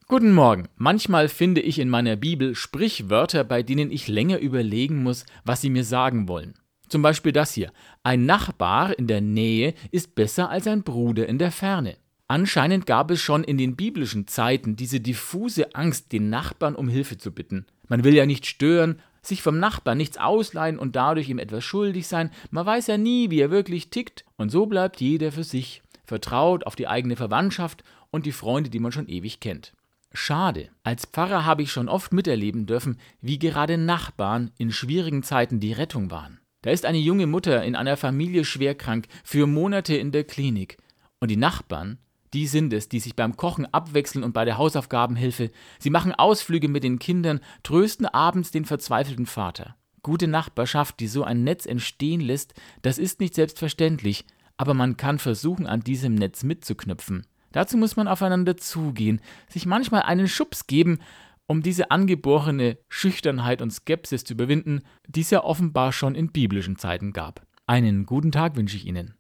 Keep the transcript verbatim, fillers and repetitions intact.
Guten Morgen. Manchmal finde ich in meiner Bibel Sprichwörter, bei denen ich länger überlegen muss, was sie mir sagen wollen. Zum Beispiel das hier. Ein Nachbar in der Nähe ist besser als ein Bruder in der Ferne. Anscheinend gab es schon in den biblischen Zeiten diese diffuse Angst, den Nachbarn um Hilfe zu bitten. Man will ja nicht stören, sich vom Nachbarn nichts ausleihen und dadurch ihm etwas schuldig sein. Man weiß ja nie, wie er wirklich tickt. Und so bleibt jeder für sich, vertraut auf die eigene Verwandtschaft und die Freunde, die man schon ewig kennt. Schade. Als Pfarrer habe ich schon oft miterleben dürfen, wie gerade Nachbarn in schwierigen Zeiten die Rettung waren. Da ist eine junge Mutter in einer Familie schwerkrank, für Monate in der Klinik. Und die Nachbarn, die sind es, die sich beim Kochen abwechseln und bei der Hausaufgabenhilfe. Sie machen Ausflüge mit den Kindern, trösten abends den verzweifelten Vater. Gute Nachbarschaft, die so ein Netz entstehen lässt, das ist nicht selbstverständlich, aber man kann versuchen, an diesem Netz mitzuknüpfen. Dazu muss man aufeinander zugehen, sich manchmal einen Schubs geben, um diese angeborene Schüchternheit und Skepsis zu überwinden, die es ja offenbar schon in biblischen Zeiten gab. Einen guten Tag wünsche ich Ihnen.